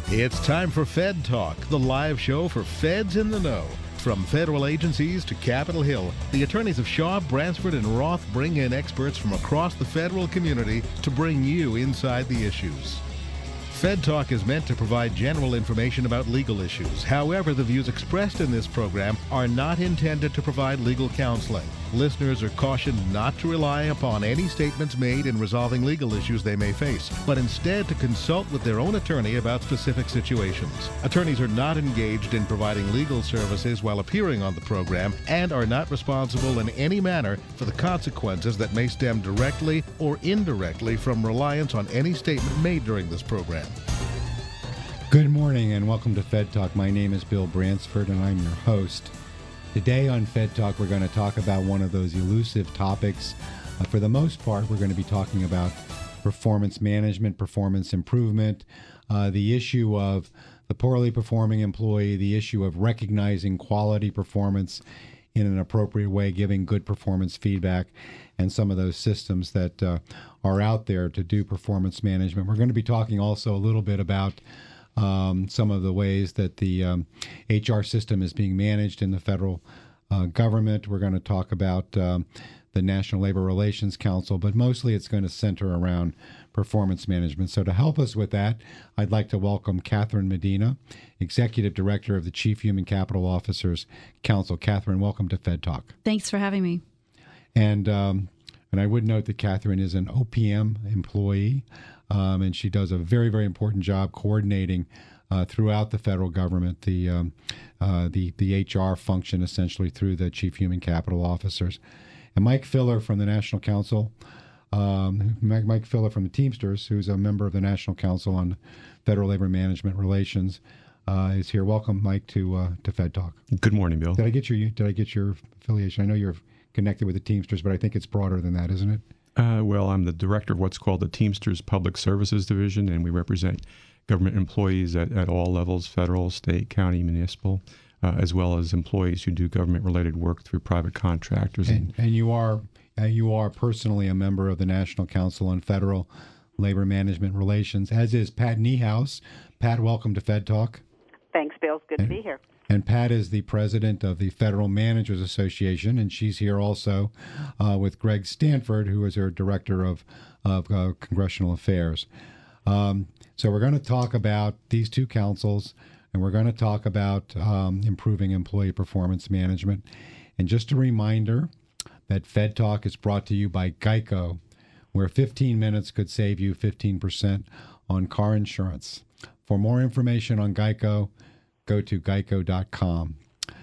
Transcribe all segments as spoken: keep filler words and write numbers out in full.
It's time for Fed Talk, the live show for feds in the know. From federal agencies to Capitol Hill, the attorneys of Shaw, Bransford, and Roth bring in experts from across the federal community to bring you inside the issues. Fed Talk is meant to provide general information about legal issues. However, the views expressed in this program are not intended to provide legal counseling. Listeners are cautioned not to rely upon any statements made in resolving legal issues they may face, but instead to consult with their own attorney about specific situations. Attorneys are not engaged in providing legal services while appearing on the program and are not responsible in any manner for the consequences that may stem directly or indirectly from reliance on any statement made during this program. Good morning and welcome to Fed Talk. My name is Bill Bransford and I'm your host. Today on Fed Talk, we're going to talk about one of those elusive topics. Uh, for the most part, we're going to be talking about performance management, performance improvement, uh, the issue of the poorly performing employee, the issue of recognizing quality performance in an appropriate way, giving good performance feedback, and some of those systems that uh, are out there to do performance management. We're going to be talking also a little bit about Um, some of the ways that the um, H R system is being managed in the federal uh, government. We're going to talk about um, the National Labor Relations Council, but mostly it's going to center around performance management. So to help us with that, I'd like to welcome Catherine Medina, Executive Director of the Chief Human Capital Officers Council. Catherine, welcome to Fed Talk. Thanks for having me. And um, and I would note that Catherine is an O P M employee. Um, and she does a very, very important job coordinating uh, throughout the federal government the um, uh, the the H R function, essentially through the Chief Human Capital Officers. And Mike Filler from the National Council, um, Mike, Mike Filler from the Teamsters, who's a member of the National Council on Federal Labor Management Relations, uh, is here. Welcome, Mike, to uh, to Fed Talk. Good morning, Bill. Did I get your Did I get your affiliation? I know you're connected with the Teamsters, but I think it's broader than that, isn't it? Uh, well, I'm the director of what's called the Teamsters Public Services Division, and we represent government employees at, at all levels, federal, state, county, municipal, uh, as well as employees who do government-related work through private contractors. And, and you are uh, you are personally a member of the National Council on Federal Labor Management Relations, as is Pat Niehaus. Pat, welcome to Fed Talk. Thanks, Bill. It's good and, to be here. And Pat is the president of the Federal Managers Association, and she's here also uh, with Greg Stanford, who is her director of, of uh, Congressional Affairs. Um, so we're going to talk about these two councils, and we're going to talk about um, improving employee performance management. And just a reminder that Fed Talk is brought to you by Geico, where fifteen minutes could save you fifteen percent on car insurance. For more information on Geico, go to geico dot com.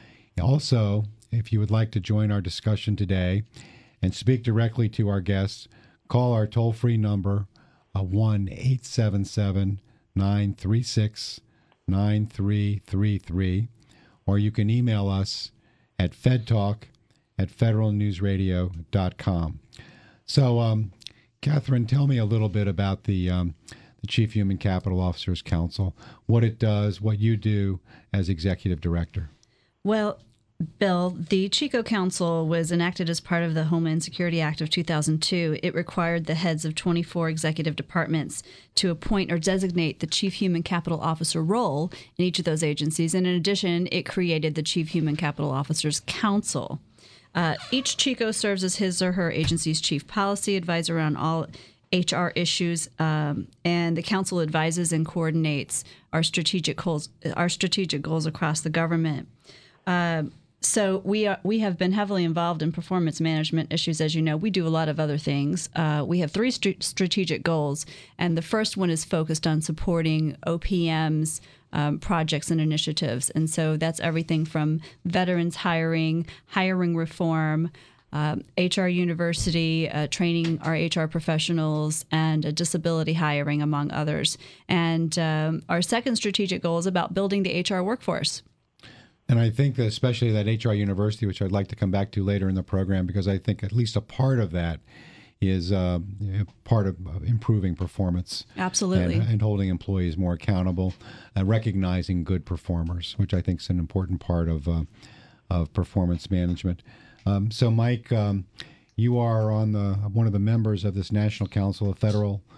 Also, if you would like to join our discussion today and speak directly to our guests, call our toll-free number, uh, one eight seven seven, nine three six, nine three three three, or you can email us at fedtalk at federal news radio dot com. So, um, Catherine, tell me a little bit about the um, the Chief Human Capital Officers Council, what it does, what you do as Executive Director. Well, Bill, the CHICO Council was enacted as part of the Homeland Security Act of two thousand two. It required the heads of twenty-four executive departments to appoint or designate the Chief Human Capital Officer role in each of those agencies. And in addition, it created the Chief Human Capital Officers Council. Uh, each CHICO serves as his or her agency's chief policy advisor on all H R issues, um, and the council advises and coordinates our strategic goals, our strategic goals across the government. Uh, so we are, we have been heavily involved in performance management issues. As you know, we do a lot of other things. Uh, we have three st- strategic goals, and the first one is focused on supporting O P M's um, projects and initiatives. And so that's everything from veterans hiring, hiring reform, Um, H R University, uh, training our H R professionals, and uh, disability hiring, among others. And um, our second strategic goal is about building the H R workforce. And I think that especially that H R University, which I'd like to come back to later in the program, because I think at least a part of that is uh, part of improving performance. Absolutely. And, and holding employees more accountable, and recognizing good performers, which I think is an important part of, uh, of performance management. Um, so, Mike, um, you are on the one of the members of this National Council of Federal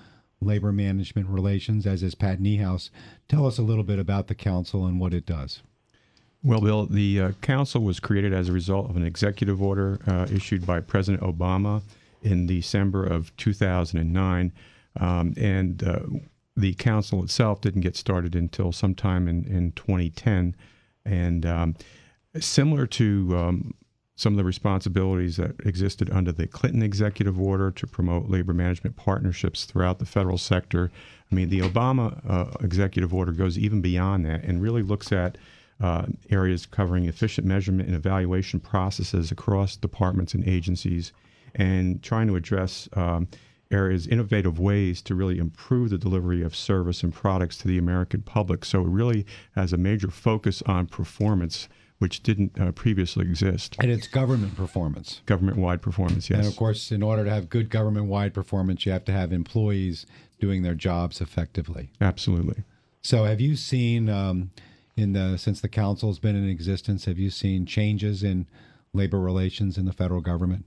Labor Management Relations, as is Pat Niehaus. Tell us a little bit about the council and what it does. Well, Bill, the uh, council was created as a result of an executive order uh, issued by President Obama in December of two thousand nine. Um, and uh, the council itself didn't get started until sometime in, in twenty ten. And um, similar to um, some of the responsibilities that existed under the Clinton executive order to promote labor management partnerships throughout the federal sector, I mean, the Obama uh, executive order goes even beyond that and really looks at uh, areas covering efficient measurement and evaluation processes across departments and agencies, and trying to address um, areas, innovative ways to really improve the delivery of service and products to the American public. So it really has a major focus on performance, which didn't uh, previously exist. And it's government performance. Government-wide performance, yes. And of course, in order to have good government-wide performance, you have to have employees doing their jobs effectively. Absolutely. So have you seen, um, in the since the council's been in existence, have you seen changes in labor relations in the federal government?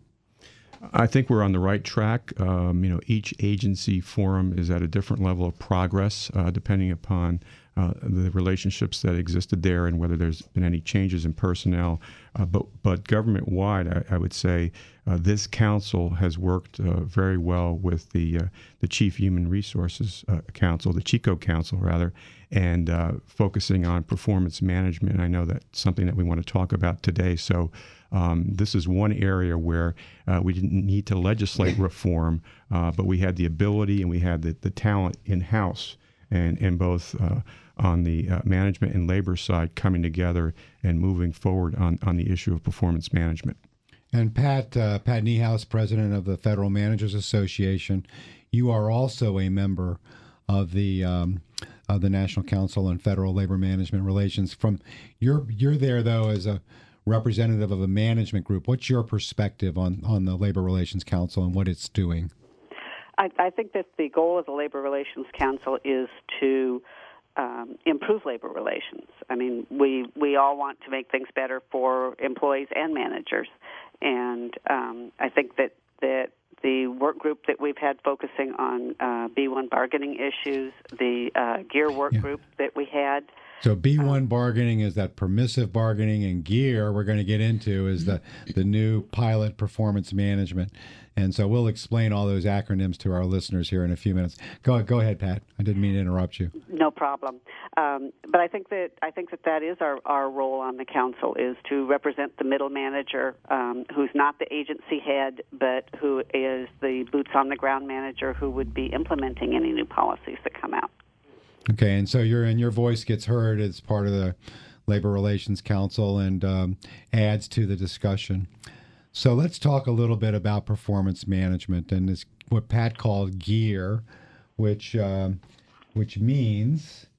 I think we're on the right track. Um, you know, each agency forum is at a different level of progress, uh, depending upon uh, the relationships that existed there and whether there's been any changes in personnel. Uh, but but government-wide, I, I would say uh, this council has worked uh, very well with the uh, the Chief Human Resources uh, Council, the CHICO Council, rather, and uh, focusing on performance management. I know that's something that we want to talk about today. So. Um, this is one area where uh, we didn't need to legislate reform, uh, but we had the ability and we had the, the talent in-house, and, and both uh, on the uh, management and labor side coming together and moving forward on, on the issue of performance management. And Pat, uh, Pat Niehaus, president of the Federal Managers Association, you are also a member of the um, of the National Council on Federal Labor Management Relations. From you're you're there though as a representative of a management group. What's your perspective on, on the Labor Relations Council and what it's doing? I, I think that the goal of the Labor Relations Council is to um, improve labor relations. I mean, we we all want to make things better for employees and managers, and um, I think that, that the work group that we've had focusing on uh, B one bargaining issues, the uh, GEAR work yeah. group that we had. So B one bargaining is that permissive bargaining, and GEAR we're going to get into is the, the new pilot performance management. And so we'll explain all those acronyms to our listeners here in a few minutes. Go go ahead, Pat. I didn't mean to interrupt you. No problem. Um, but I think that I think that that is our, our role on the council, is to represent the middle manager, um, who's not the agency head, but who is the boots on the ground manager who would be implementing any new policies that come out. Okay, and so your and your voice gets heard as part of the Labor Relations Council and um, adds to the discussion. So let's talk a little bit about performance management and this what Pat called GEAR, which um, which means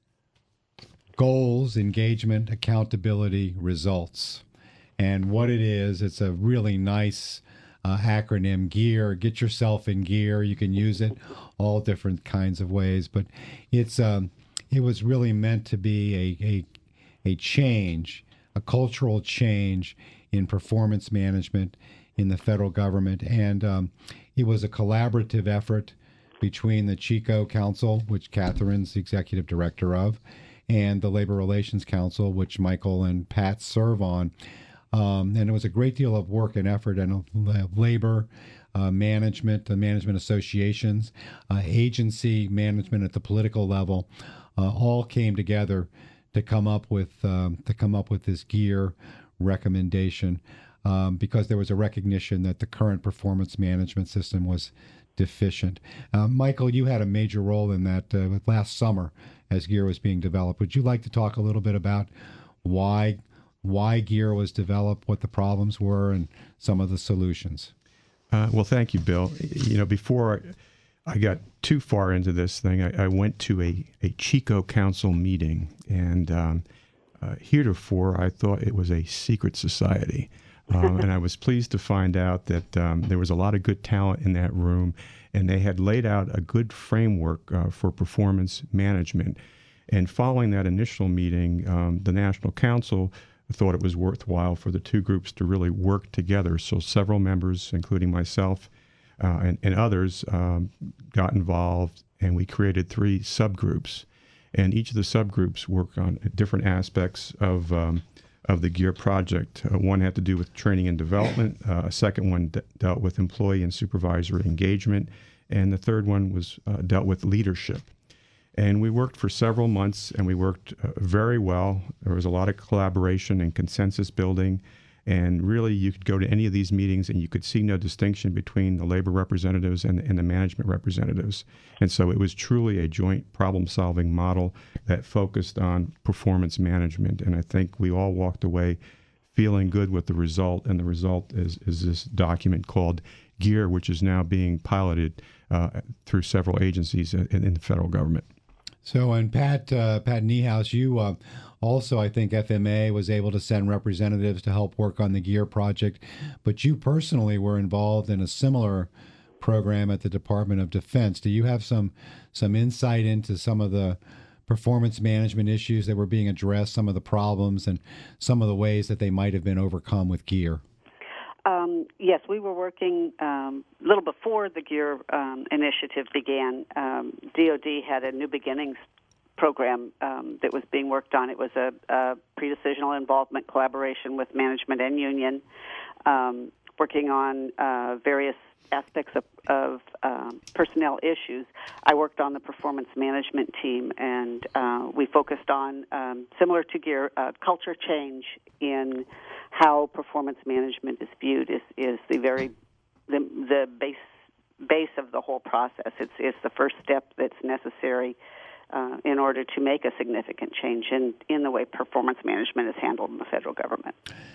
goals, engagement, accountability, results. And what it is, it's a really nice uh, acronym, GEAR. Get yourself in gear. You can use it all different kinds of ways, but it's um, it was really meant to be a, a a change, a cultural change in performance management in the federal government, and um, it was a collaborative effort between the CHICO Council, which Catherine's the executive director of, and the Labor Relations Council, which Michael and Pat serve on. Um, and it was a great deal of work and effort, and uh, labor uh, management, the management associations, uh, agency management at the political level, uh, all came together to come up with um, to come up with this GEAR recommendation, um, because there was a recognition that the current performance management system was deficient. Uh, Michael, you had a major role in that uh, last summer as GEAR was being developed. Would you like to talk a little bit about why why GEAR was developed, what the problems were, and some of the solutions? Uh, well, thank you, Bill. You know, before I, I got too far into this thing, I, I went to a, a CHICO Council meeting, and um, uh, heretofore I thought it was a secret society. Um, and I was pleased to find out that um, there was a lot of good talent in that room, and they had laid out a good framework uh, for performance management. And following that initial meeting, um, the National Council thought it was worthwhile for the two groups to really work together. So several members, including myself uh, and, and others, um, got involved and we created three subgroups. And each of the subgroups work on different aspects of um, of the GEAR project. Uh, one had to do with training and development. Uh, a second one de- dealt with employee and supervisory engagement. And the third one was uh, dealt with leadership. And we worked for several months, and we worked uh, very well. There was a lot of collaboration and consensus building. And really, you could go to any of these meetings and you could see no distinction between the labor representatives and, and the management representatives. And so it was truly a joint problem-solving model that focused on performance management. And I think we all walked away feeling good with the result. And the result is, is this document called GEAR, which is now being piloted uh, through several agencies in, in the federal government. So, and Pat, uh, Pat Niehaus, you uh, also, I think F M A was able to send representatives to help work on the GEAR project, but you personally were involved in a similar program at the Department of Defense. Do you have some some insight into some of the performance management issues that were being addressed, some of the problems, and some of the ways that they might have been overcome with GEAR? Um, yes, we were working um, a little before the GEAR um, initiative began. Um, D O D had a New Beginnings program um, that was being worked on. It was a, a pre-decisional involvement collaboration with management and union, um, working on uh, various aspects of, of um, personnel issues. I worked on the performance management team, and uh, we focused on, um, similar to GEAR, uh, culture change in how performance management is viewed is, is the very the, the base base of the whole process. It's it's the first step that's necessary uh, in order to make a significant change in, in the way performance management is handled in the federal government.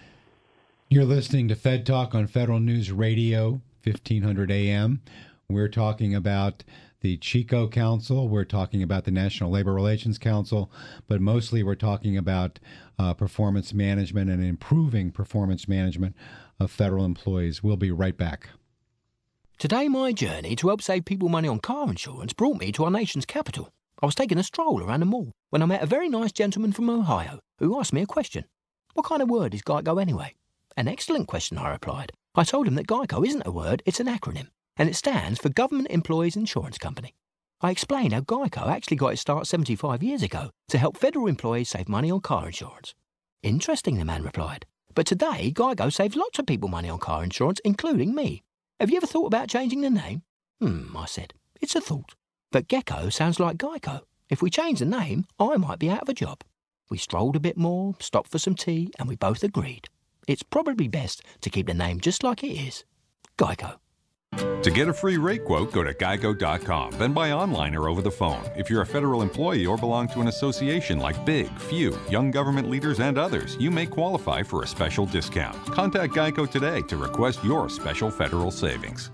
You're listening to Fed Talk on Federal News Radio, fifteen hundred A M. We're talking about the CHICO Council. We're talking about the National Labor Relations Council, but mostly we're talking about uh, performance management and improving performance management of federal employees. We'll be right back. Today, my journey to help save people money on car insurance brought me to our nation's capital. I was taking a stroll around the mall when I met a very nice gentleman from Ohio who asked me a question. What kind of word is GEICO anyway? An excellent question, I replied. I told him that GEICO isn't a word, it's an acronym, and it stands for Government Employees Insurance Company. I explained how GEICO actually got its start seventy-five years ago to help federal employees save money on car insurance. Interesting, the man replied. But today, GEICO saves lots of people money on car insurance, including me. Have you ever thought about changing the name? Hmm, I said. It's a thought. But Gecko sounds like GEICO. If we change the name, I might be out of a job. We strolled a bit more, stopped for some tea, and we both agreed. It's probably best to keep the name just like it is. GEICO. To get a free rate quote, go to geico dot com, then buy online or over the phone. If you're a federal employee or belong to an association like Big, Few, Young Government Leaders, and others, you may qualify for a special discount. Contact Geico today to request your special federal savings.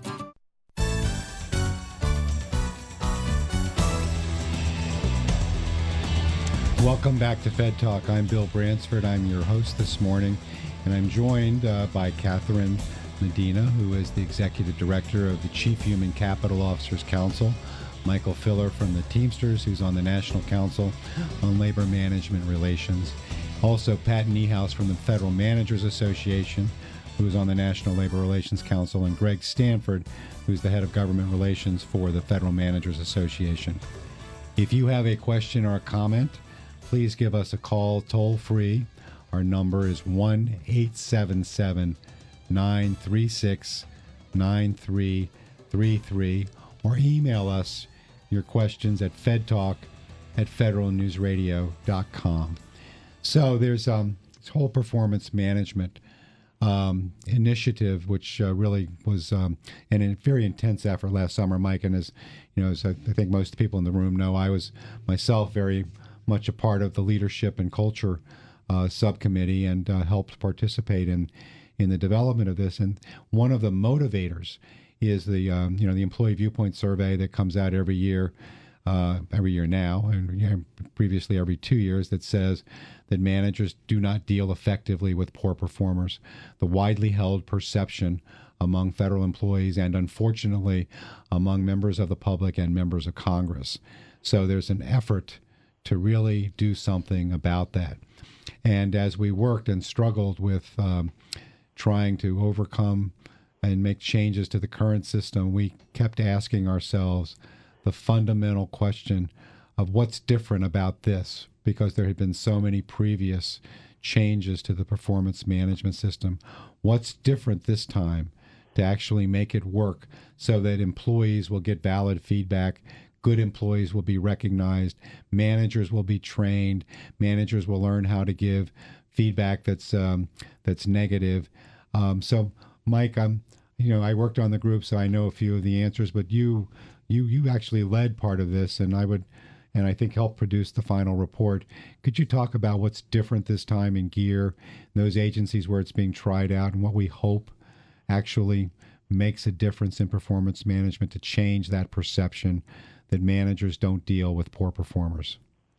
Welcome back to Fed Talk. I'm Bill Bransford. I'm your host this morning, and I'm joined uh, by Catherine Medina, who is the Executive Director of the Chief Human Capital Officers Council, Michael Filler from the Teamsters, who's on the National Council on Labor Management Relations, also Pat Niehaus from the Federal Managers Association, who is on the National Labor Relations Council, and Greg Stanford, who's the Head of Government Relations for the Federal Managers Association. If you have a question or a comment, please give us a call toll free. Our number is one eight seven seven, nine three six, nine three three three, or email us your questions at fedtalk at federal news radio dot com. So there's um, this whole performance management um, initiative, which uh, really was um, an, a very intense effort last summer, Mike. And as you know, as I, I think most people in the room know, I was myself very much a part of the leadership and culture uh, subcommittee and uh, helped participate in in the development of this. And one of the motivators is the um, you know the employee viewpoint survey that comes out every year, uh, every year now, and you know, previously every two years, that says that managers do not deal effectively with poor performers. The widely held perception among federal employees and unfortunately among members of the public and members of Congress. So there's an effort to really do something about that. And as we worked and struggled with um, trying to overcome and make changes to the current system, we kept asking ourselves the fundamental question of what's different about this, because there had been so many previous changes to the performance management system. What's different this time to actually make it work so that employees will get valid feedback, good employees will be recognized, managers will be trained, managers will learn how to give feedback that's um, that's negative. Um, so, Mike, I'm, you know, I worked on the group, so I know a few of the answers. But you, you, you actually led part of this, and I would, and I think helped produce the final report. Could you talk about what's different this time in GEAR, those agencies where it's being tried out, and what we hope actually makes a difference in performance management to change that perception that managers don't deal with poor performers?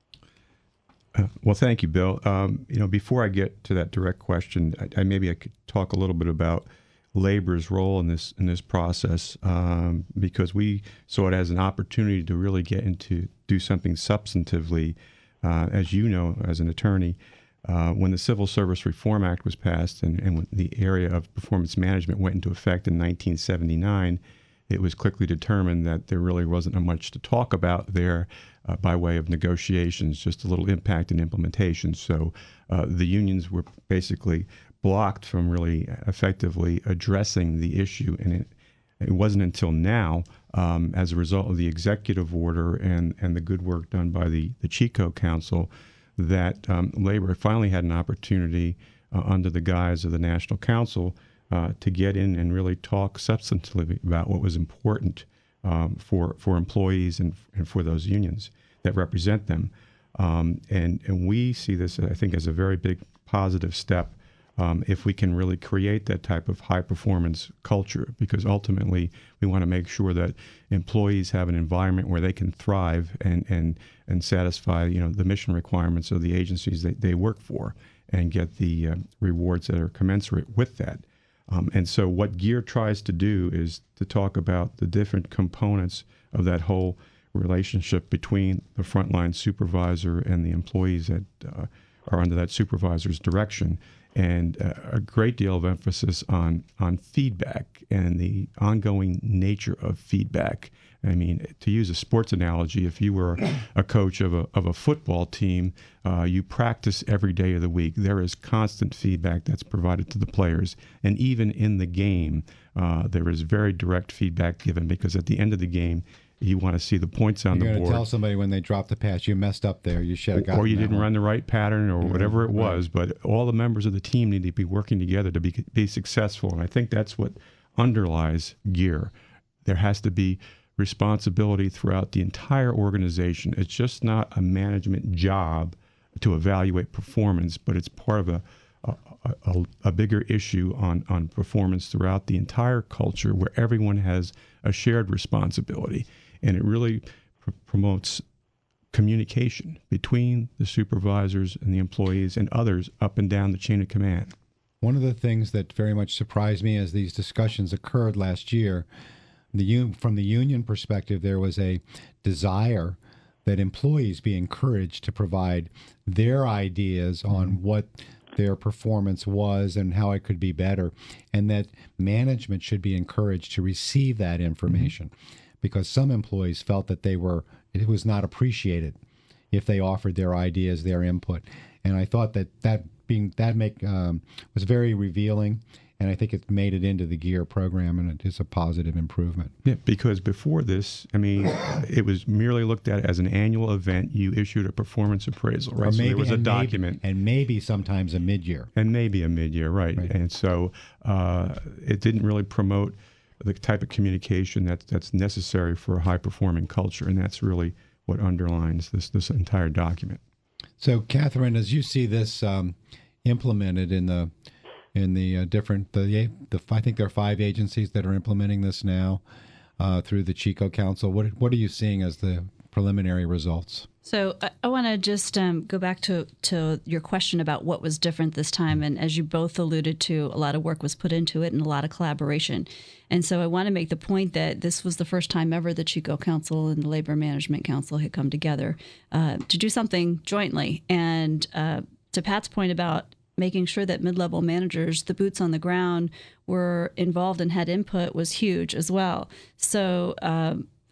Uh, well, thank you, Bill. Um, you know, before I get to that direct question, I, I maybe I could talk a little bit about labor's role in this in this process, um, because we saw it as an opportunity to really get into do something substantively. Uh, as you know, as an attorney, uh, when the Civil Service Reform Act was passed and, and when the area of performance management went into effect in nineteen seventy-nine, it was quickly determined that there really wasn't much to talk about there uh, by way of negotiations, just a little impact and implementation. So uh, the unions were basically blocked from really effectively addressing the issue. And it, it wasn't until now, um, as a result of the executive order and, and the good work done by the, the Chico Council, that um, labor finally had an opportunity uh, under the guise of the National Council Uh, to get in and really talk substantively about what was important um, for for employees and, and for those unions that represent them. Um, and, and we see this, I think, as a very big positive step um, if we can really create that type of high-performance culture, because ultimately we want to make sure that employees have an environment where they can thrive and, and, and satisfy, you know, the mission requirements of the agencies that they work for and get the uh, rewards that are commensurate with that. Um, and so what GEAR tries to do is to talk about the different components of that whole relationship between the frontline supervisor and the employees that uh, are under that supervisor's direction, and uh, a great deal of emphasis on, on feedback and the ongoing nature of feedback. I mean, to use a sports analogy, if you were a coach of a, of a football team, uh, you practice every day of the week. There is constant feedback that's provided to the players. And even in the game, uh, there is very direct feedback given, because at the end of the game, you want to see the points on You're the board. You're going to tell somebody when they drop the pass, you messed up there. You should have gotten Or you that didn't one. run the right pattern, or Yeah, whatever it right. was. But all the members of the team need to be working together to be be successful. And I think that's what underlies GEAR. There has to be responsibility throughout the entire organization. It's just not a management job to evaluate performance, but it's part of a a, a, a bigger issue on, on performance throughout the entire culture, where everyone has a shared responsibility. And it really pr- promotes communication between the supervisors and the employees and others up and down the chain of command. One of the things that very much surprised me as these discussions occurred last year, the un- from the union perspective, there was a desire that employees be encouraged to provide their ideas on mm-hmm. what their performance was and how it could be better, and that management should be encouraged to receive that information, mm-hmm. because some employees felt that they were it was not appreciated if they offered their ideas, their input. And I thought that that being that make um, was very revealing. And I think it made it into the GEAR program, and it is a positive improvement. Yeah, because before this, I mean, it was merely looked at as an annual event. You issued a performance appraisal, right? Or maybe, so there was a and document. Maybe, and maybe sometimes a mid-year. And maybe a mid-year, right. right. And so uh, it didn't really promote the type of communication that, that's necessary for a high-performing culture, and that's really what underlines this, this entire document. So, Catherine, as you see this um, implemented in the in the uh, different, the, the I think there are five agencies that are implementing this now uh, through the Chico Council. What what are you seeing as the preliminary results? So I, I want to just um, go back to, to your question about what was different this time. And as you both alluded to, a lot of work was put into it and a lot of collaboration. And so I want to make the point that this was the first time ever the Chico Council and the Labor Management Council had come together uh, to do something jointly. And uh, to Pat's point about making sure that mid-level managers, the boots on the ground, were involved and had input was huge as well. So um,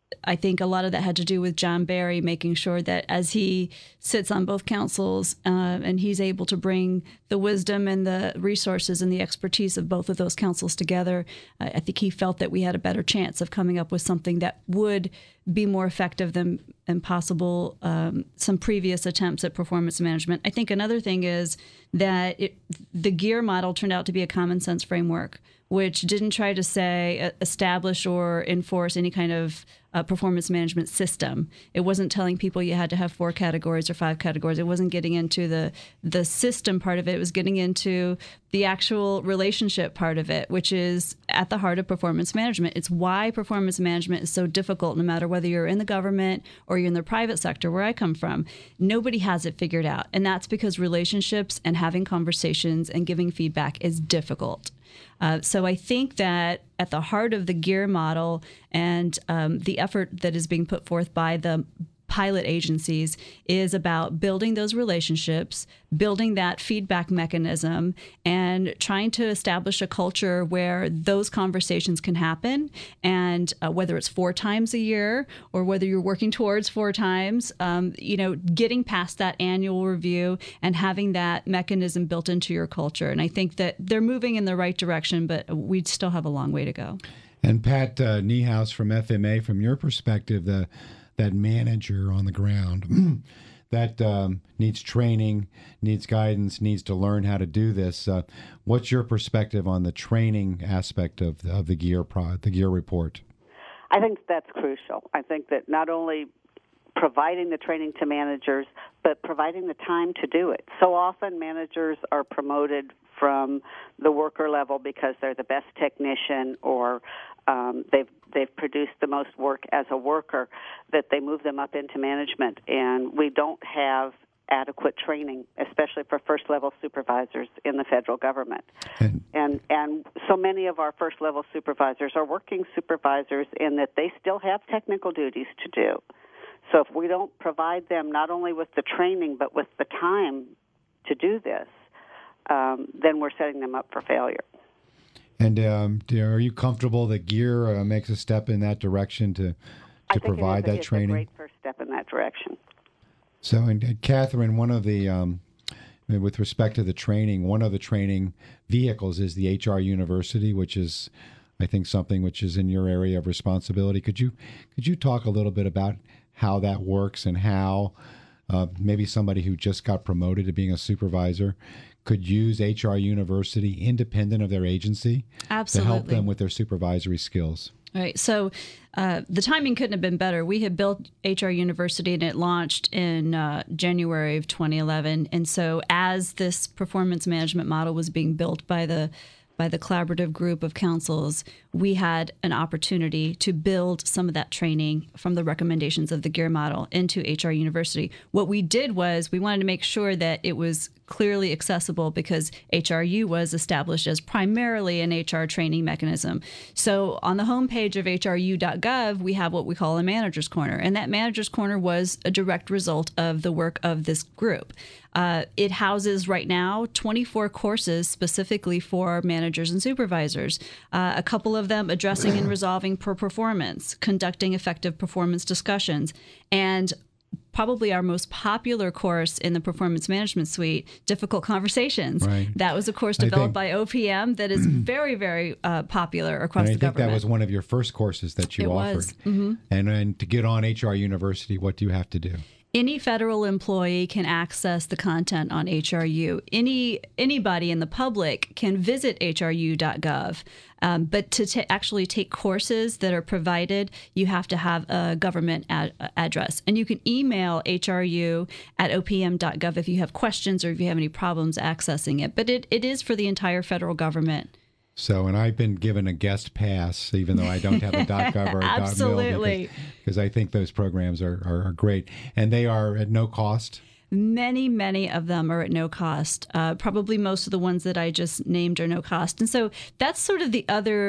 I think a lot of that had to do with John Barry making sure that as he sits on both councils uh, and he's able to bring the wisdom and the resources and the expertise of both of those councils together, uh, I think he felt that we had a better chance of coming up with something that would be more effective than, than possible um, some previous attempts at performance management. I think another thing is that it, the GEAR model turned out to be a common sense framework, which didn't try to say establish or enforce any kind of uh, performance management system. It wasn't telling people you had to have four categories or five categories. It wasn't getting into the the system part of it. It was getting into the actual relationship part of it, which is at the heart of performance management. It's why performance management is so difficult, no matter whether you're in the government or you're in the private sector, where I come from. Nobody has it figured out. And that's because relationships and having conversations and giving feedback is difficult. Uh, so I think that at the heart of the GEAR model and um, the effort that is being put forth by the pilot agencies is about building those relationships, building that feedback mechanism, and trying to establish a culture where those conversations can happen. And uh, whether it's four times a year or whether you're working towards four times, um, you know, getting past that annual review and having that mechanism built into your culture. And I think that they're moving in the right direction, but we still have a long way to go. And Pat uh, Niehaus from F M A, from your perspective, the that manager on the ground that um, needs training, needs guidance, needs to learn how to do this. Uh, what's your perspective on the training aspect of of the GEAR pro, the GEAR report? I think that's crucial. I think that not only providing the training to managers, but providing the time to do it. So often managers are promoted from the worker level because they're the best technician or um, they've they've produced the most work as a worker, that they move them up into management. And we don't have adequate training, especially for first-level supervisors in the federal government. And, and and so many of our first-level supervisors are working supervisors in that they still have technical duties to do. So if we don't provide them not only with the training but with the time to do this, um, then we're setting them up for failure. And um, are you comfortable that GEAR uh, makes a step in that direction to to provide that training? I think it is a great first step in that direction. So, and, and Catherine, one of the, um, with respect to the training, one of the training vehicles is the H R University, which is, I think, something which is in your area of responsibility. Could you could you talk a little bit about how that works and how uh, maybe somebody who just got promoted to being a supervisor could use H R University independent of their agency Absolutely. to help them with their supervisory skills? All right. So uh, the timing couldn't have been better. We had built H R University, and it launched in uh, January of twenty eleven. And so as this performance management model was being built by the by the collaborative group of councils, we had an opportunity to build some of that training from the recommendations of the GEAR model into H R University. What we did was we wanted to make sure that it was clearly accessible because H R U was established as primarily an H R training mechanism. So on the homepage of H R U dot gov, we have what we call a manager's corner. And that manager's corner was a direct result of the work of this group. Uh, it houses right now twenty-four courses specifically for managers and supervisors, uh, a couple of them addressing and resolving poor performance, conducting effective performance discussions, and probably our most popular course in the Performance Management Suite, Difficult Conversations. Right. That was a course developed think, by O P M that is very, very uh, popular across the government. I think that was one of your first courses that you it offered. Was. Mm-hmm. And, and to get on H R University, what do you have to do? Any federal employee can access the content on H R U. Any anybody in the public can visit H R U dot gov. Um, but to t- actually take courses that are provided, you have to have a government ad- address. And you can email H R U at O P M dot gov if you have questions or if you have any problems accessing it. But it, it is for the entire federal government. So, and I've been given a guest pass, even though I don't have a .gov or a Absolutely. .mil, because, because I think those programs are, are, are great. And they are at no cost? Many, many of them are at no cost. Uh, probably most of the ones that I just named are no cost. And so that's sort of the other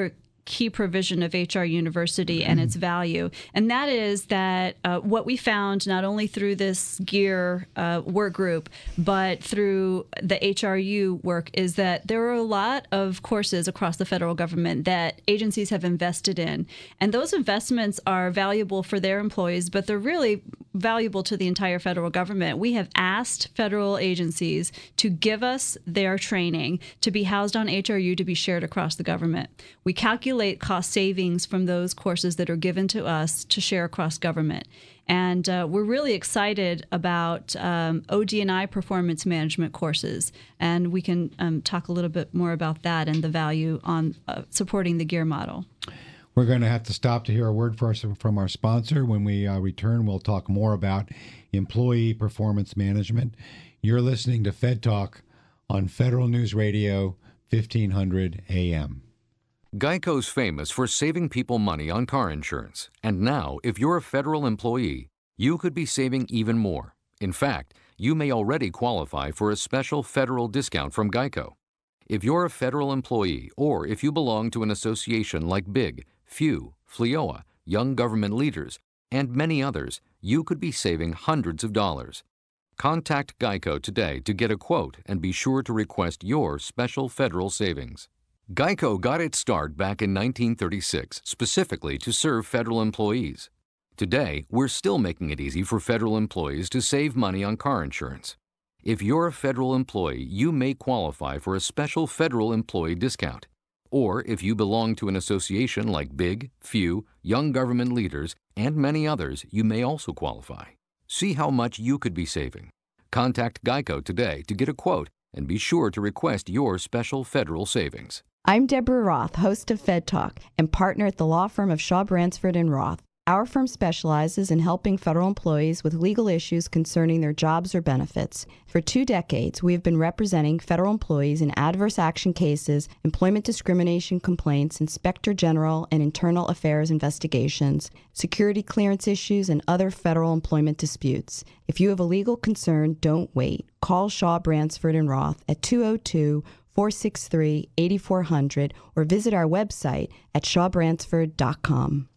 key provision of H R University and its value. And that is that uh, what we found not only through this GEAR uh, work group, but through the H R U work is that there are a lot of courses across the federal government that agencies have invested in. And those investments are valuable for their employees, but they're really valuable to the entire federal government. We have asked federal agencies to give us their training to be housed on H R U to be shared across the government. We calculate cost savings from those courses that are given to us to share across government. And uh, we're really excited about um, O D and I performance management courses. And we can um, talk a little bit more about that and the value on uh, supporting the GEAR model. We're going to have to stop to hear a word first from our sponsor. When we uh, return, we'll talk more about employee performance management. You're listening to Fed Talk on Federal News Radio, fifteen hundred A M. Geico's famous for saving people money on car insurance. And now, if you're a federal employee, you could be saving even more. In fact, you may already qualify for a special federal discount from Geico. If you're a federal employee, or if you belong to an association like BIG, FEW, FLEOA, Young Government Leaders, and many others, you could be saving hundreds of dollars. Contact Geico today to get a quote and be sure to request your special federal savings. Geico got its start back in nineteen thirty-six, specifically to serve federal employees. Today, we're still making it easy for federal employees to save money on car insurance. If you're a federal employee, you may qualify for a special federal employee discount. Or if you belong to an association like BIG, FEW, Young Government Leaders, and many others, you may also qualify. See how much you could be saving. Contact Geico today to get a quote and be sure to request your special federal savings. I'm Deborah Roth, host of Fed Talk and partner at the law firm of Shaw Bransford and Roth. Our firm specializes in helping federal employees with legal issues concerning their jobs or benefits. For two decades, we have been representing federal employees in adverse action cases, employment discrimination complaints, inspector general and internal affairs investigations, security clearance issues, and other federal employment disputes. If you have a legal concern, don't wait. Call Shaw Bransford and Roth at two oh two, four six three, eight four zero zero or visit our website at shaw bransford dot com.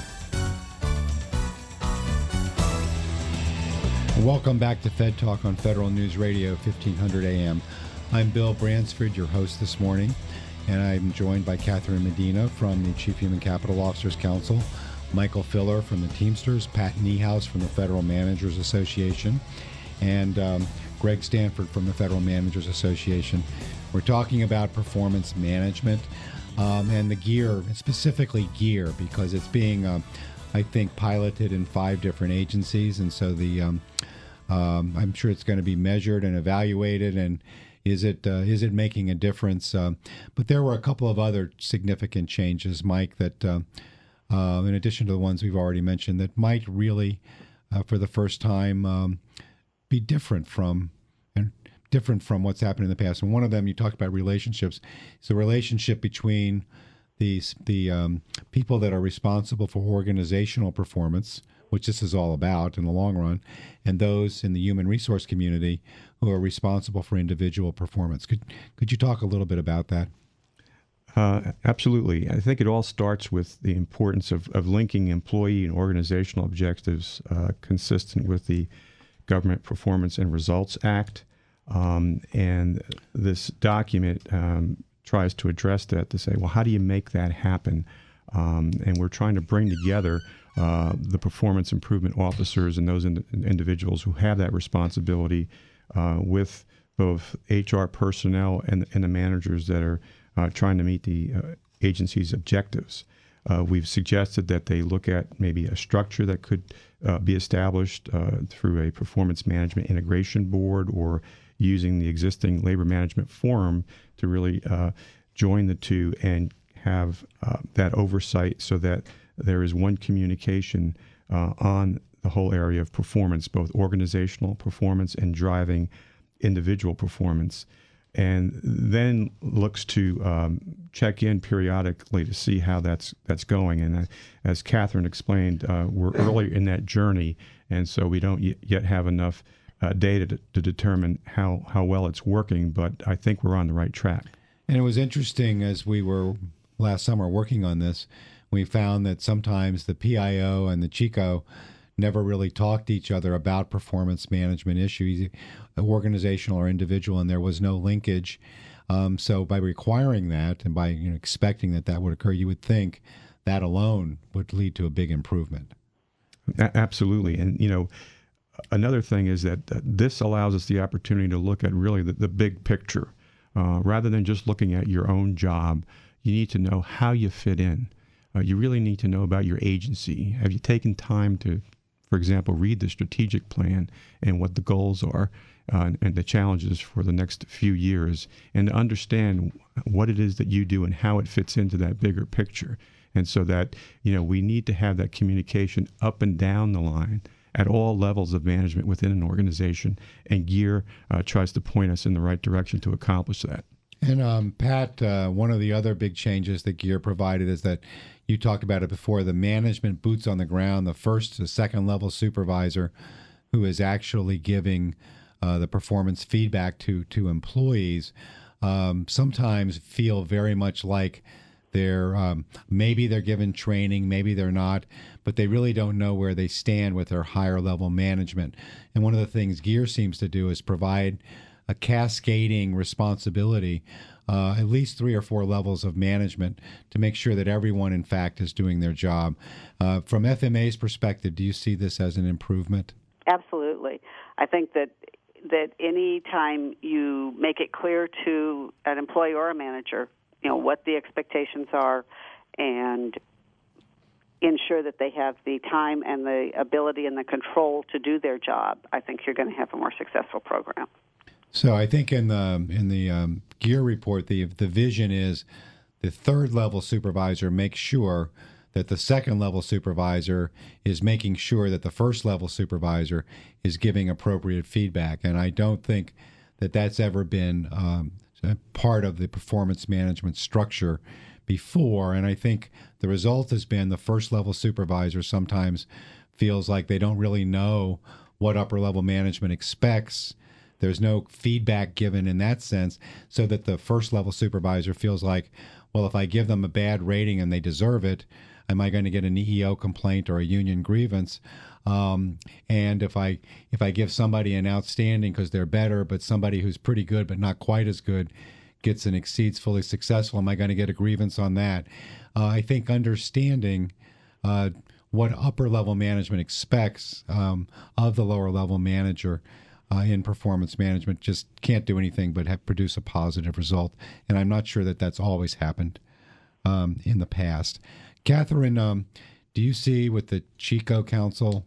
Welcome back to Fed Talk on Federal News Radio, fifteen hundred A M. I'm Bill Bransford, your host this morning, and I'm joined by Catherine Medina from the Chief Human Capital Officers Council, Michael Filler from the Teamsters, Pat Niehaus from the Federal Managers Association, and um, Greg Stanford from the Federal Managers Association. We're talking about performance management um, and the GEAR, specifically GEAR, because it's being, uh, I think, piloted in five different agencies, and so the um, um, I'm sure it's going to be measured and evaluated, and is it uh, is it making a difference? Um, but there were a couple of other significant changes, Mike, that uh, uh, in addition to the ones we've already mentioned, that might really, uh, for the first time, um, be different from and different from what's happened in the past. And one of them, you talked about relationships, is the relationship between the the um, people that are responsible for organizational performance, which this is all about in the long run, and those in the human resource community who are responsible for individual performance. Could could you talk a little bit about that? Uh, absolutely. I think it all starts with the importance of, of linking employee and organizational objectives uh, consistent with the Government Performance and Results Act. Um, and this document um, tries to address that, to say, well, how do you make that happen? Um, and we're trying to bring together uh, the performance improvement officers and those ind- individuals who have that responsibility uh, with both H R personnel and, and the managers that are uh, trying to meet the uh, agency's objectives. Uh, we've suggested that they look at maybe a structure that could uh, be established uh, through a performance management integration board, or using the existing labor management forum to really uh, join the two and have uh, that oversight, so that there is one communication uh, on the whole area of performance, both organizational performance and driving individual performance, and then looks to um, check in periodically to see how that's that's going. And uh, as Catherine explained, uh, we're earlier in that journey, and so we don't y- yet have enough uh, data to, to determine how, how well it's working, but I think we're on the right track. And it was interesting as we were last summer working on this, we found that sometimes the P I O and the Chico never really talked to each other about performance management issues, organizational or individual, and there was no linkage. Um, so by requiring that and by you know, expecting that that would occur, you would think that alone would lead to a big improvement. A- absolutely. And, you know, another thing is that uh, this allows us the opportunity to look at really the, the big picture. Uh, rather than just looking at your own job, you need to know how you fit in. Uh, you really need to know about your agency. Have you taken time to, for example, read the strategic plan and what the goals are uh, and, and the challenges for the next few years, and to understand what it is that you do and how it fits into that bigger picture. And so that, you know, we need to have that communication up and down the line at all levels of management within an organization, and GEAR uh, tries to point us in the right direction to accomplish that. And um, Pat, uh, one of the other big changes that GEAR provided is that you talked about it before, the management boots on the ground, the first to second level supervisor who is actually giving uh, the performance feedback to, to employees, um, sometimes feel very much like they're um, maybe they're given training, maybe they're not, but they really don't know where they stand with their higher level management. And one of the things GEAR seems to do is provide a cascading responsibility, uh, at least three or four levels of management, to make sure that everyone, in fact, is doing their job. Uh, from F M A's perspective, do you see this as an improvement? Absolutely. I think that that any time you make it clear to an employee or a manager, you know, what the expectations are, and ensure that they have the time and the ability and the control to do their job, I think you're going to have a more successful program. So I think in the in the um, GEAR report, the the vision is the third level supervisor makes sure that the second level supervisor is making sure that the first level supervisor is giving appropriate feedback. And I don't think that that's ever been um, part of the performance management structure before. And I think the result has been the first level supervisor sometimes feels like they don't really know what upper level management expects. There's no feedback given in that sense, so that the first level supervisor feels like, well, if I give them a bad rating and they deserve it, am I going to get an E E O complaint or a union grievance? Um, and if I if I give somebody an outstanding because they're better, but somebody who's pretty good but not quite as good gets and exceeds fully successful, am I going to get a grievance on that? Uh, I think understanding uh, what upper level management expects um, of the lower level manager Uh, in performance management just can't do anything but have, produce a positive result. And I'm not sure that that's always happened um, in the past. Catherine, um, do you see with the Chico Council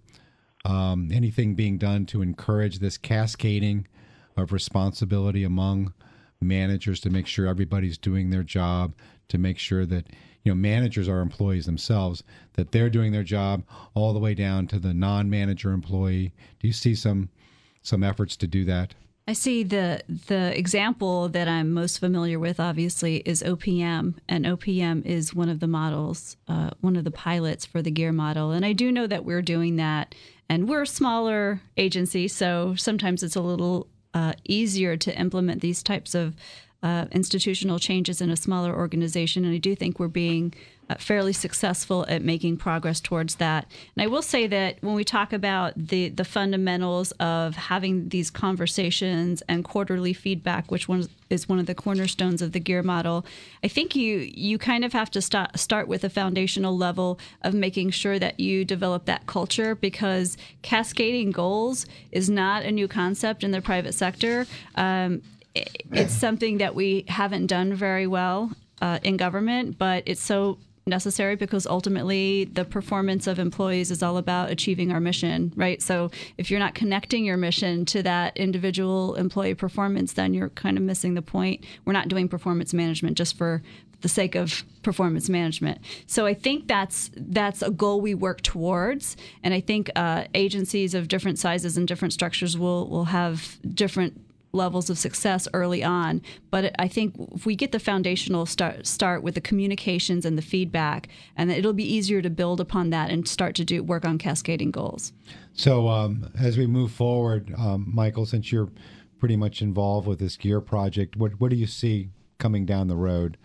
um, anything being done to encourage this cascading of responsibility among managers to make sure everybody's doing their job, to make sure that, you know, managers are employees themselves, that they're doing their job all the way down to the non-manager employee? Do you see some some efforts to do that? I see the the example that I'm most familiar with, obviously, is O P M, and O P M is one of the models, uh, one of the pilots for the GEAR model. And I do know that we're doing that, and we're a smaller agency, so sometimes it's a little uh, easier to implement these types of uh, institutional changes in a smaller organization. And I do think we're being uh, fairly successful at making progress towards that. And I will say that when we talk about the, the fundamentals of having these conversations and quarterly feedback, which one is one of the cornerstones of the GEAR model, I think you you kind of have to start, start with a foundational level of making sure that you develop that culture, because cascading goals is not a new concept in the private sector. Um, It's something that we haven't done very well uh, in government, but it's so necessary because ultimately the performance of employees is all about achieving our mission, right? So if you're not connecting your mission to that individual employee performance, then you're kind of missing the point. We're not doing performance management just for the sake of performance management. So I think that's that's a goal we work towards, and I think uh, agencies of different sizes and different structures will will have different levels of success early on. But I think if we get the foundational start start with the communications and the feedback, and it'll be easier to build upon that and start to do work on cascading goals. So um, as we move forward, um, Michael, since you're pretty much involved with this GEAR project, what what do you see coming down the road?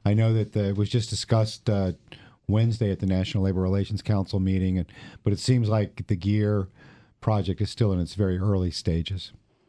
I know that the, it was just discussed uh, Wednesday at the National Labor Relations Council meeting, and, but it seems like the GEAR project is still in its very early stages.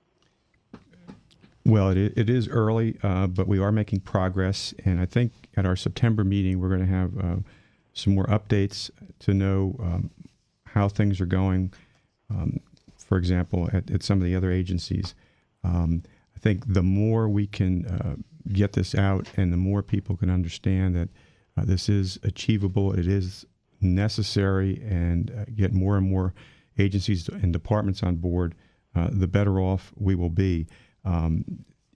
Well, it, it is early, uh, but we are making progress, and I think at our September meeting we're going to have uh, some more updates to know um, how things are going. Um, for example, at, at some of the other agencies, um, I think the more we can uh, get this out and the more people can understand that uh, this is achievable, it is necessary, and uh, get more and more agencies and departments on board, uh, the better off we will be. Um,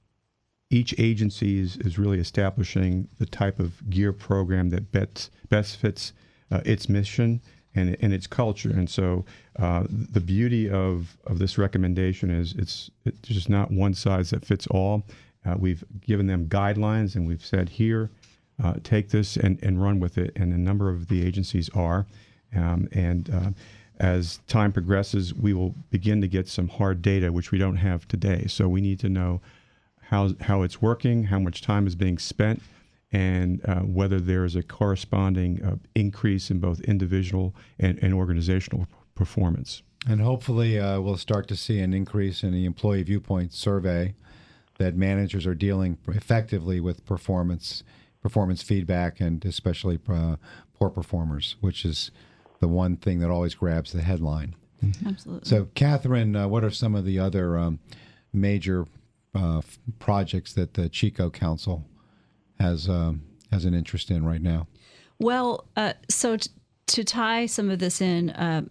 each agency is, is really establishing the type of GEAR program that best, best fits uh, its mission and, and its culture. And so uh, the beauty of, of this recommendation is it's, it's just not one size that fits all. Uh, we've given them guidelines, and we've said, here, uh, take this and, and run with it. And a number of the agencies are. Um, and uh, as time progresses, we will begin to get some hard data, which we don't have today. So we need to know how how it's working, how much time is being spent, and uh, whether there is a corresponding uh, increase in both individual and, and organizational performance. And hopefully uh, we'll start to see an increase in the employee viewpoint survey, that managers are dealing effectively with performance performance feedback, and especially uh, poor performers, which is the one thing that always grabs the headline. Absolutely. So, Catherine, uh, what are some of the other um, major uh, f- projects that the Chico Council has um, has an interest in right now? Well, uh, so t- to tie some of this in, uh,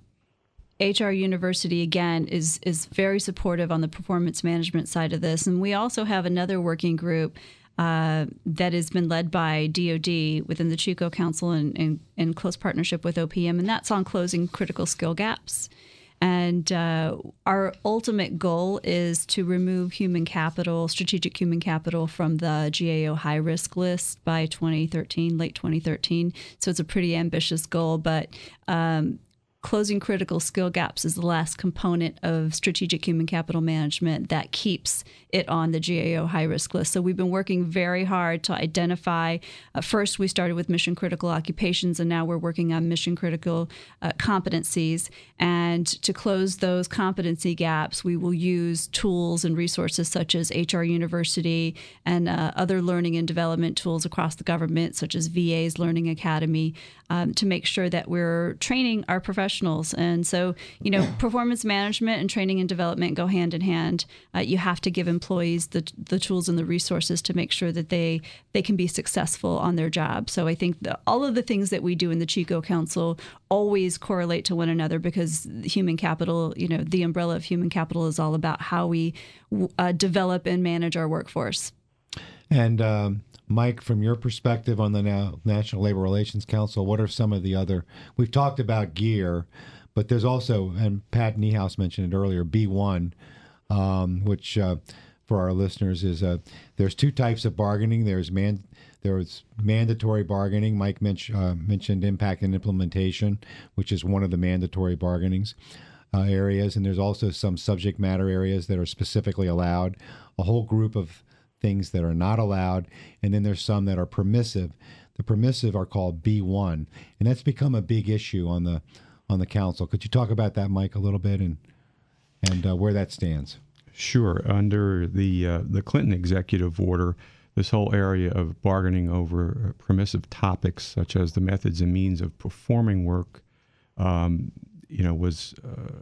H R University, again, is is very supportive on the performance management side of this. And we also have another working group Uh, that has been led by D O D within the Chico Council in, in, in close partnership with O P M, and that's on closing critical skill gaps. And uh, our ultimate goal is to remove human capital, strategic human capital, from the G A O high risk list by twenty thirteen, late twenty thirteen. So it's a pretty ambitious goal, but um, closing critical skill gaps is the last component of strategic human capital management that keeps it on the G A O high-risk list. So we've been working very hard to identify. Uh, first, we started with mission-critical occupations, and now we're working on mission-critical uh, competencies. And to close those competency gaps, we will use tools and resources such as H R University and uh, other learning and development tools across the government, such as V A's Learning Academy, um, to make sure that we're training our professionals. And so, you know, performance management and training and development go hand in hand. Uh, you have to give employees the the tools and the resources to make sure that they they can be successful on their job. So I think the, all of the things that we do in the Chico Council always correlate to one another, because human capital, you know, the umbrella of human capital is all about how we uh, develop and manage our workforce. And um, Mike, from your perspective on the now National Labor Relations Council, what are some of the other, we've talked about GEAR, but there's also, and Pat Niehaus mentioned it earlier, B one, um, which uh, for our listeners is uh, there's two types of bargaining. There's man, there's mandatory bargaining. Mike mench, uh, mentioned impact and implementation, which is one of the mandatory bargainings uh, areas. And there's also some subject matter areas that are specifically allowed, a whole group of things that are not allowed, and then there's some that are permissive. The permissive are called B one, and that's become a big issue on the on the council. Could you talk about that, Mike, a little bit, and and uh, where that stands? Sure. Under the uh, the Clinton executive order, this whole area of bargaining over permissive topics, such as the methods and means of performing work, um, you know, was uh,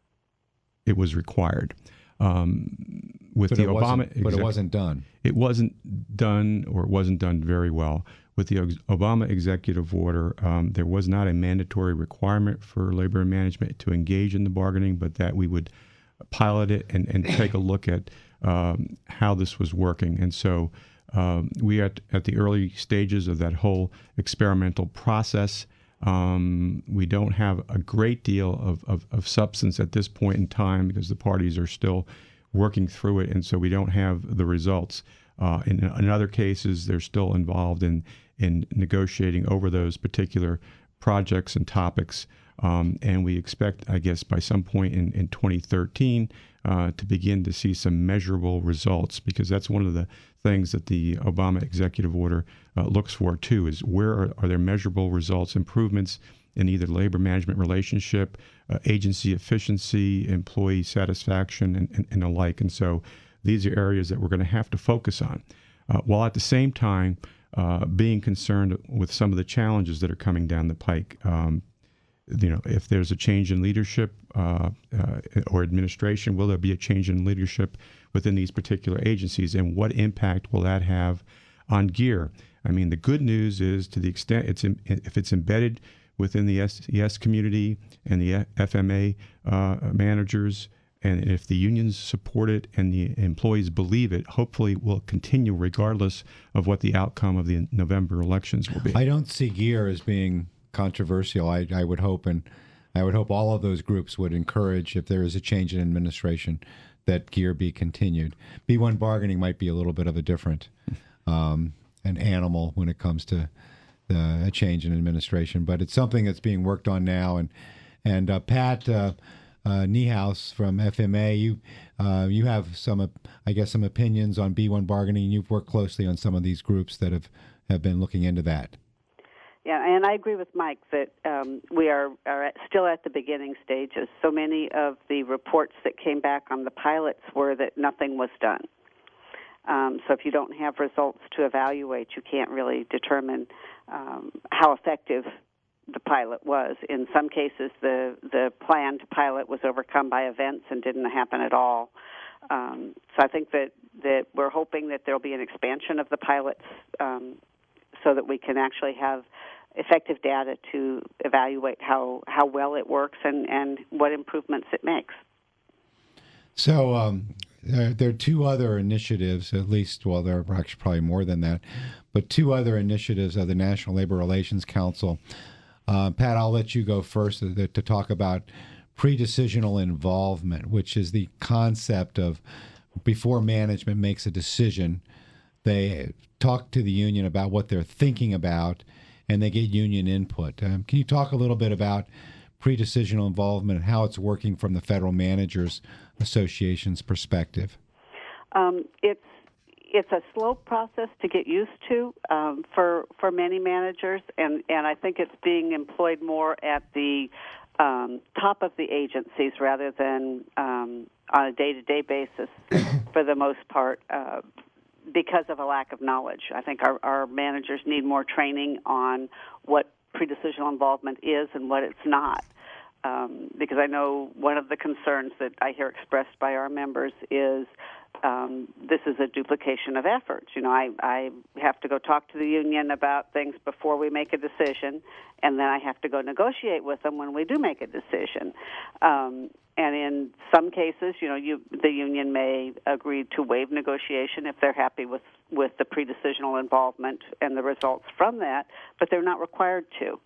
it was required. Um, with but the it Obama, wasn't, but it wasn't done. It wasn't done, or it wasn't done very well. With the Obama executive order, um, there was not a mandatory requirement for labor and management to engage in the bargaining, but that we would pilot it and, and take a look at um, how this was working. And so um, we are at, at the early stages of that whole experimental process. Um, we don't have a great deal of, of, of substance at this point in time, because the parties are still working through it, and so we don't have the results. Uh, in, in other cases, they're still involved in, in negotiating over those particular projects and topics. Um, and we expect, I guess, by some point in, in twenty thirteen, uh, to begin to see some measurable results, because that's one of the things that the Obama executive order uh, looks for too, is where are, are there measurable results, improvements in either labor management relationship, uh, agency efficiency, employee satisfaction, and, and, and the like. And so these are areas that we're going to have to focus on, uh, while at the same time uh, being concerned with some of the challenges that are coming down the pike. Um, you know, if there's a change in leadership uh, uh, or administration, will there be a change in leadership within these particular agencies, and what impact will that have on GEAR? I mean, the good news is, to the extent it's in, if it's embedded within the S E S community and the F M A uh, managers, and if the unions support it and the employees believe it, hopefully it will continue regardless of what the outcome of the November elections will be. I don't see GEAR as being controversial. I, I would hope, and I would hope all of those groups would encourage, if there is a change in administration, that GEAR be continued. B one bargaining might be a little bit of a different um, an animal when it comes to the, a change in administration, but it's something that's being worked on now. And and uh, Pat uh, uh, Niehaus from F M A, you uh, you have some, I guess, some opinions on B one bargaining. You've worked closely on some of these groups that have, have been looking into that. Yeah, and I agree with Mike that um, we are, are at, still at the beginning stages. So many of the reports that came back on the pilots were that nothing was done. Um, so if you don't have results to evaluate, you can't really determine um, how effective the pilot was. In some cases, the, the planned pilot was overcome by events and didn't happen at all. Um, so I think that, that we're hoping that there will be an expansion of the pilots um, so that we can actually have effective data to evaluate how, how well it works and, and what improvements it makes. So um, there, there are two other initiatives, at least, well, there are actually probably more than that, but two other initiatives of the National Labor Relations Council. Uh, Pat, I'll let you go first to, to talk about pre-decisional involvement, which is the concept of before management makes a decision, they talk to the union about what they're thinking about, and they get union input. Um, can you talk a little bit about pre-decisional involvement and how it's working from the Federal Managers Association's perspective? Um, it's it's a slow process to get used to um, for for many managers, and, and I think it's being employed more at the um, top of the agencies rather than um, on a day-to-day basis for the most part. Uh, because of a lack of knowledge. I think our, our managers need more training on what pre-decisional involvement is and what it's not. Um, because I know one of the concerns that I hear expressed by our members is um, this is a duplication of efforts. You know, I, I have to go talk to the union about things before we make a decision, and then I have to go negotiate with them when we do make a decision. Um, and in some cases, you know, you, the union may agree to waive negotiation if they're happy with, with the pre-decisional involvement and the results from that, but they're not required to.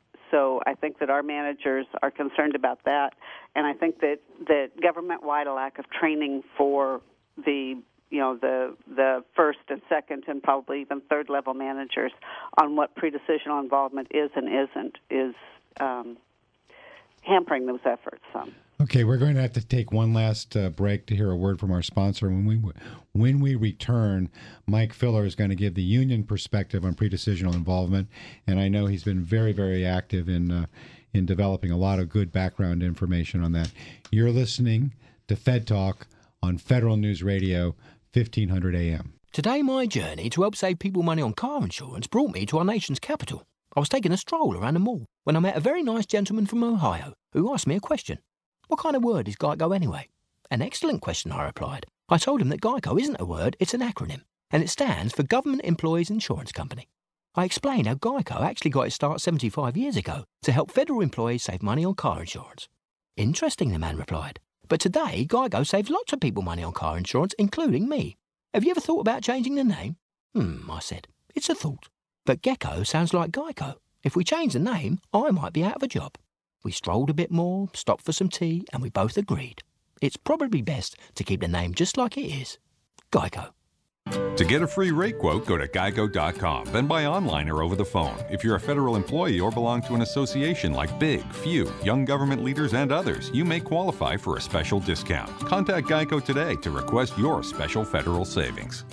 So I think that our managers are concerned about that, and I think that, that government-wide a lack of training for the you know the the first and second and probably even third level managers on what pre-decisional involvement is and isn't is um, hampering those efforts some. Okay, we're going to have to take one last uh, break to hear a word from our sponsor. When we when we return, Mike Filler is going to give the union perspective on pre-decisional involvement, and I know he's been very, very active in uh, in developing a lot of good background information on that. You're listening to Fed Talk on Federal News Radio, fifteen hundred A M. Today, my journey to help save people money on car insurance brought me to our nation's capital. I was taking a stroll around the mall when I met a very nice gentleman from Ohio who asked me a question. What kind of word is GEICO anyway? An excellent question, I replied. I told him that GEICO isn't a word, it's an acronym, and it stands for Government Employees Insurance Company. I explained how GEICO actually got its start seventy-five years ago to help federal employees save money on car insurance. Interesting, the man replied. But today, GEICO saves lots of people money on car insurance, including me. Have you ever thought about changing the name? Hmm, I said. It's a thought. But Gecko sounds like GEICO. If we change the name, I might be out of a job. We strolled a bit more, stopped for some tea, and we both agreed. It's probably best to keep the name just like it is. GEICO. To get a free rate quote, go to geico dot com, then buy online or over the phone. If you're a federal employee or belong to an association like Big, Few, Young Government Leaders, and others, you may qualify for a special discount. Contact Geico today to request your special federal savings.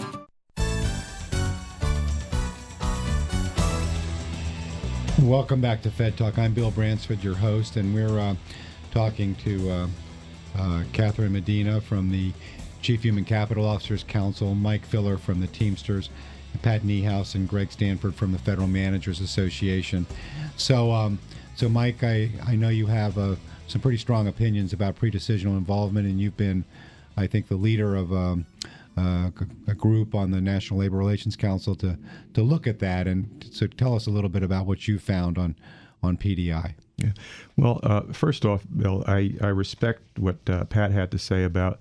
Welcome back to Fed Talk. I'm Bill Bransford, your host, and we're uh, talking to uh, uh, Catherine Medina from the Chief Human Capital Officers Council, Mike Filler from the Teamsters, Pat Niehaus and Greg Stanford from the Federal Managers Association. So, um, so Mike, I, I know you have uh, some pretty strong opinions about pre-decisional involvement, and you've been, I think, the leader of um, uh, a group on the National Labor Relations Council to to look at that. And so, tell us a little bit about what you found on on P D I. Yeah. Well, uh, first off, Bill, I, I respect what uh, Pat had to say about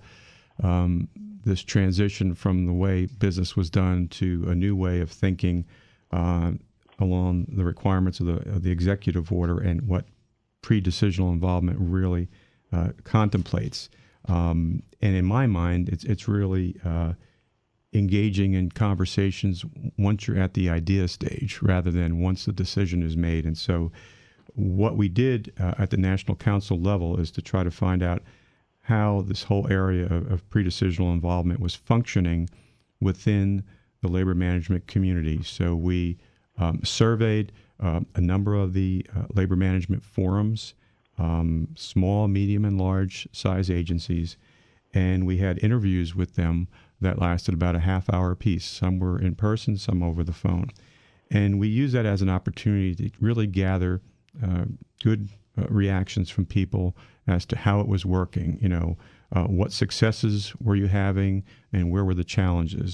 Um, this transition from the way business was done to a new way of thinking uh, along the requirements of the, of the executive order and what pre-decisional involvement really uh, contemplates. Um, and in my mind, it's it's really uh, engaging in conversations once you're at the idea stage rather than once the decision is made. And so what we did uh, at the National Council level is to try to find out how this whole area of, of pre-decisional involvement was functioning within the labor management community. So we um, surveyed uh, a number of the uh, labor management forums, um, small, medium, and large size agencies, and we had interviews with them that lasted about a half hour apiece. Some were in person, some over the phone. And we used that as an opportunity to really gather uh, good uh, reactions from people as to how it was working, you know, uh, what successes were you having and where were the challenges.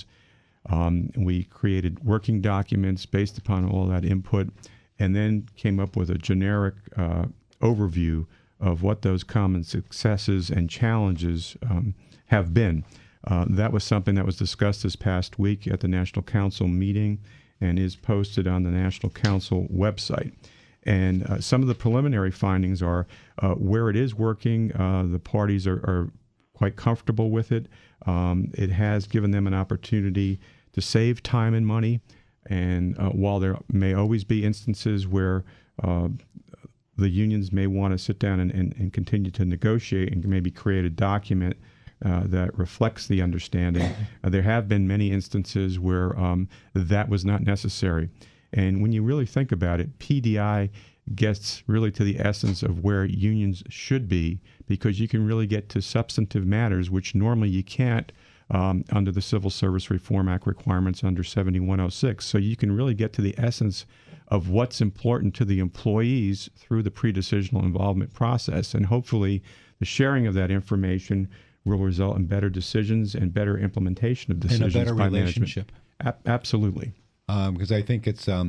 Um, we created working documents based upon all that input and then came up with a generic uh, overview of what those common successes and challenges um, have been. Uh, that was something that was discussed this past week at the National Council meeting and is posted on the National Council website. And uh, some of the preliminary findings are uh, where it is working, uh, the parties are, are quite comfortable with it. Um, it has given them an opportunity to save time and money. And uh, while there may always be instances where uh, the unions may want to sit down and, and, and continue to negotiate and maybe create a document uh, that reflects the understanding, uh, there have been many instances where um, that was not necessary. And when you really think about it, P D I gets really to the essence of where unions should be, because you can really get to substantive matters, which normally you can't um, under the Civil Service Reform Act requirements under seventy-one oh six. So you can really get to the essence of what's important to the employees through the pre-decisional involvement process. And hopefully the sharing of that information will result in better decisions and better implementation of decisions and a better by relationship. management. A- absolutely. Because um, I think it's, um,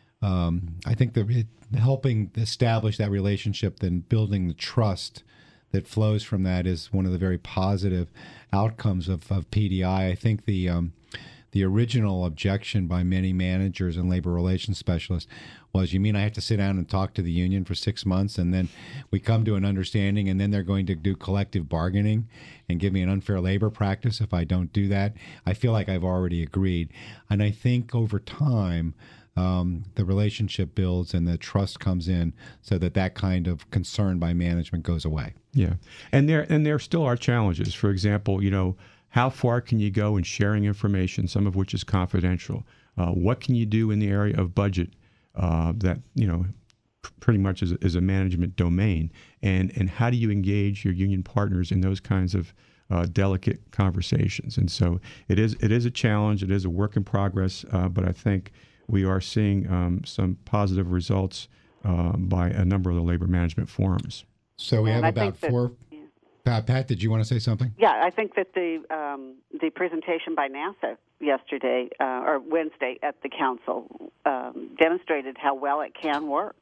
um, I think that it, helping establish that relationship, then building the trust that flows from that is one of the very positive outcomes of, of P D I. I think the um, the original objection by many managers and labor relations specialists was, you mean I have to sit down and talk to the union for six months and then we come to an understanding and then they're going to do collective bargaining and give me an unfair labor practice if I don't do that? I feel like I've already agreed. And I think over time, um, the relationship builds and the trust comes in so that that kind of concern by management goes away. Yeah. And there, and there still are challenges. For example, you know, how far can you go in sharing information, some of which is confidential? Uh, what can you do in the area of budget uh, that, you know, pr- pretty much is a, is a management domain? And, and how do you engage your union partners in those kinds of uh, delicate conversations? And so it is it is a challenge. It is a work in progress. Uh, but I think we are seeing um, some positive results uh, by a number of the labor management forums. So we and have I about that, four. Yeah. Pat, Pat, did you want to say something? Yeah, I think that the um, the presentation by NASA yesterday uh, or Wednesday at the council um, demonstrated how well it can work.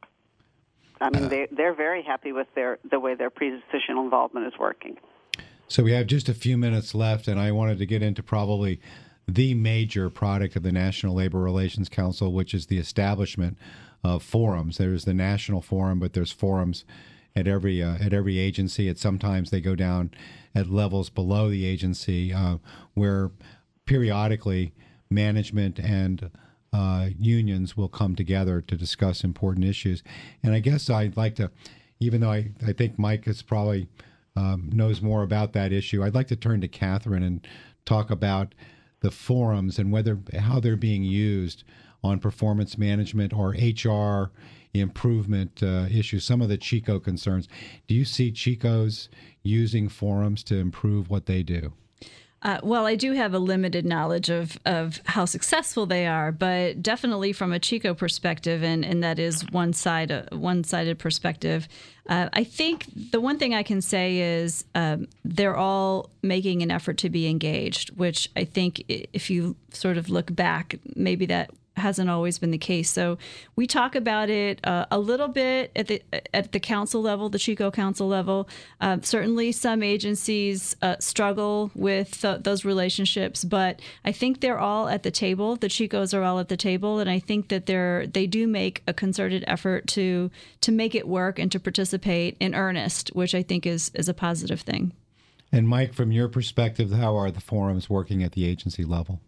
I mean, uh, they they're very happy with their the way their pre-decisional involvement is working. So we have just a few minutes left, and I wanted to get into probably the major product of the National Labor Relations Council, which is the establishment of forums. There's the national forum, but there's forums at every uh, at every agency. At sometimes they go down at levels below the agency uh, where periodically management and uh, unions will come together to discuss important issues. And I guess I'd like to, even though I, I think Mike is probably um, knows more about that issue, I'd like to turn to Catherine and talk about the forums and whether how they're being used on performance management or H R improvement uh, issues, some of the Chico concerns. Do you see Chicos using forums to improve what they do? Uh, well, I do have a limited knowledge of, of how successful they are, but definitely from a Chico perspective, and, and that is one side, uh, one-sided perspective. Uh, I think the one thing I can say is um, they're all making an effort to be engaged, which I think if you sort of look back, maybe that hasn't always been the case. So we talk about it uh, a little bit at the at the council level, the Chico council level. Uh, certainly some agencies uh, struggle with th- those relationships, but I think they're all at the table. The Chicos are all at the table, and I think that they're they do make a concerted effort to to make it work and to participate in earnest, which I think is is a positive thing. And Mike, from your perspective, how are the forums working at the agency level?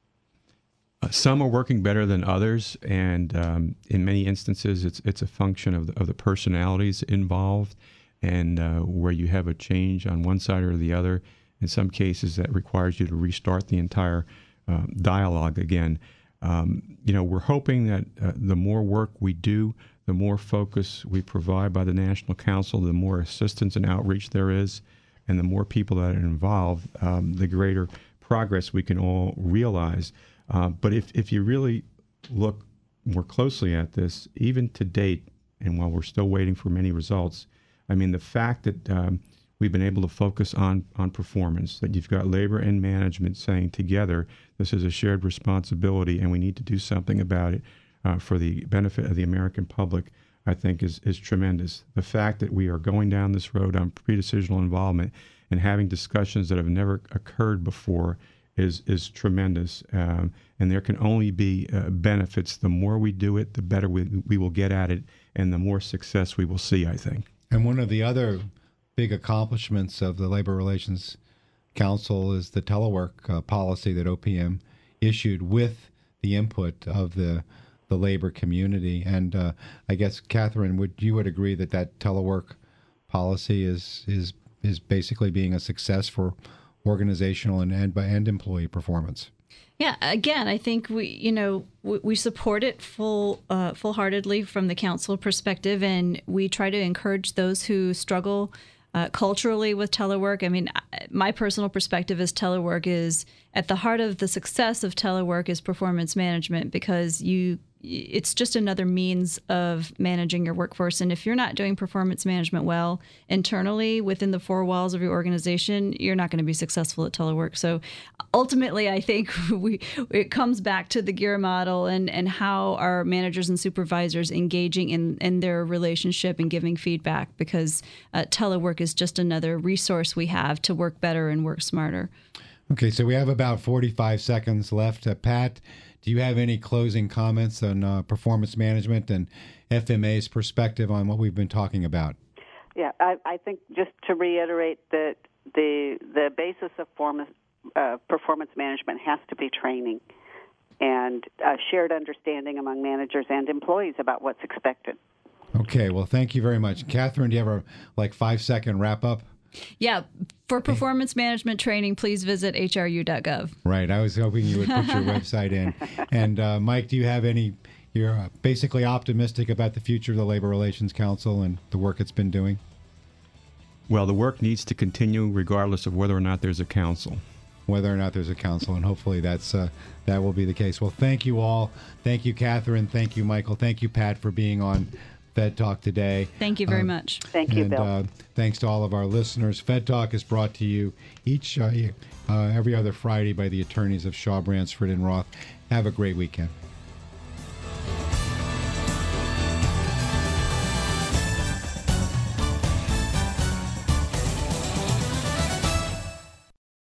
Uh, some are working better than others, and um, in many instances, it's it's a function of the, of the personalities involved, and uh, where you have a change on one side or the other. In some cases, that requires you to restart the entire uh, dialogue again. Um, you know, we're hoping that uh, the more work we do, the more focus we provide by the National Council, the more assistance and outreach there is, and the more people that are involved, um, the greater progress we can all realize. Uh, but if, if you really look more closely at this, even to date, and while we're still waiting for many results, I mean, the fact that um, we've been able to focus on, on performance, that you've got labor and management saying together, this is a shared responsibility and we need to do something about it uh, for the benefit of the American public, I think is, is tremendous. The fact that we are going down this road on pre-decisional involvement and having discussions that have never occurred before is is tremendous, um, and there can only be uh, benefits. The more we do it, the better we, we will get at it, and the more success we will see, I think. And one of the other big accomplishments of the Labor Relations Council is the telework uh, policy that O P M issued with the input of the the labor community. And uh, I guess, Catherine, would you would agree that that telework policy is is is basically being a success for organizational and and, and employee performance? Yeah, again, I think we, you know, we, we support it full, uh, full-heartedly from the council perspective, and we try to encourage those who struggle uh, culturally with telework. I mean, my personal perspective is telework is at the heart of the success of telework is performance management, because you it's just another means of managing your workforce. And if you're not doing performance management well internally within the four walls of your organization, you're not going to be successful at telework. So ultimately, I think we it comes back to the GEAR model and, and how our managers and supervisors engaging in, in their relationship and giving feedback, because uh, telework is just another resource we have to work better and work smarter. Okay, so we have about forty-five seconds left. Uh, Pat, do you have any closing comments on uh, performance management and F M A's perspective on what we've been talking about? Yeah, I, I think just to reiterate that the the basis of form, uh, performance management has to be training and a shared understanding among managers and employees about what's expected. Okay, well, thank you very much. Catherine, do you have a like five-second wrap-up? Yeah, for performance management training, please visit H R U dot gov. Right, I was hoping you would put your website in. And uh, Mike, do you have any, you're uh, basically optimistic about the future of the Labor Relations Council and the work it's been doing? Well, the work needs to continue regardless of whether or not there's a council. Whether or not there's a council, and hopefully that's uh, that will be the case. Well, thank you all. Thank you, Catherine. Thank you, Michael. Thank you, Pat, for being on Fed Talk today. Thank you very uh, much. Thank you, and, Bill. Uh, thanks to all of our listeners. Fed Talk is brought to you each uh, uh, every other Friday by the attorneys of Shaw, Bransford, and Roth. Have a great weekend.